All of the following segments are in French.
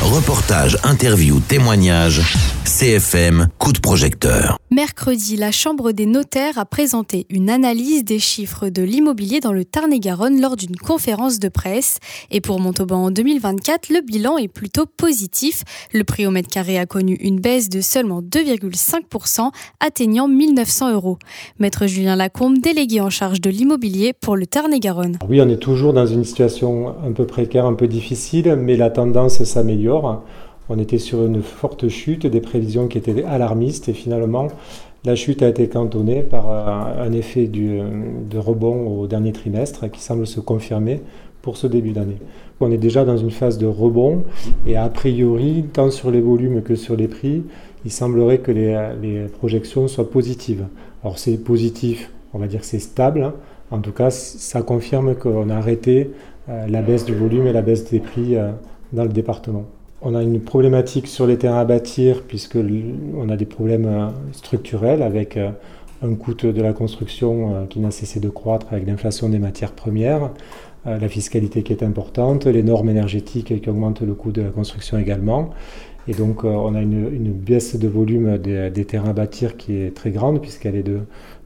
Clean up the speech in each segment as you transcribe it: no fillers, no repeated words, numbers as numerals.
Reportages, interviews, témoignages. CFM, coup de projecteur. Mercredi, la Chambre des notaires a présenté une analyse des chiffres de l'immobilier dans le Tarn-et-Garonne lors d'une conférence de presse. Et pour Montauban en 2024, le bilan est plutôt positif. Le prix au mètre carré a connu une baisse de seulement 2,5%, atteignant 1 900 €. Maître Julien Lacombe, délégué en charge de l'immobilier pour le Tarn-et-Garonne. Oui, on est toujours dans une situation un peu précaire, un peu difficile, mais la tendance s'améliore. On était sur une forte chute, des prévisions qui étaient alarmistes et finalement la chute a été cantonnée par un effet de rebond au dernier trimestre qui semble se confirmer pour ce début d'année. On est déjà dans une phase de rebond et a priori, tant sur les volumes que sur les prix, il semblerait que les projections soient positives. Alors c'est positif, on va dire que c'est stable. En tout cas, ça confirme qu'on a arrêté la baisse du volume et la baisse des prix dans le département. On a une problématique sur les terrains à bâtir puisqu'on a des problèmes structurels avec un coût de la construction qui n'a cessé de croître avec l'inflation des matières premières, la fiscalité qui est importante, les normes énergétiques qui augmentent le coût de la construction également. Et donc on a une baisse de volume des terrains à bâtir qui est très grande puisqu'elle est de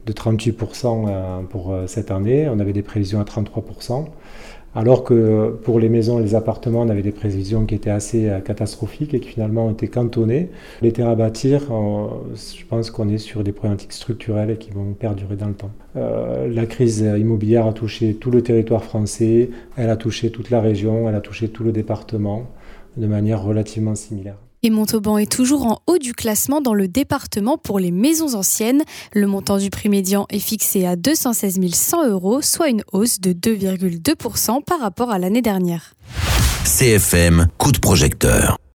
38% pour cette année. On avait des prévisions à 33%. Alors que pour les maisons et les appartements, on avait des prévisions qui étaient assez catastrophiques et qui finalement ont été cantonnées. Les terrains à bâtir, je pense qu'on est sur des problématiques structurelles qui vont perdurer dans le temps. La crise immobilière a touché tout le territoire français, elle a touché toute la région, elle a touché tout le département de manière relativement similaire. Et Montauban est toujours en haut du classement dans le département pour les maisons anciennes. Le montant du prix médian est fixé à 216 100 €, soit une hausse de 2,2% par rapport à l'année dernière. CFM, coup de projecteur.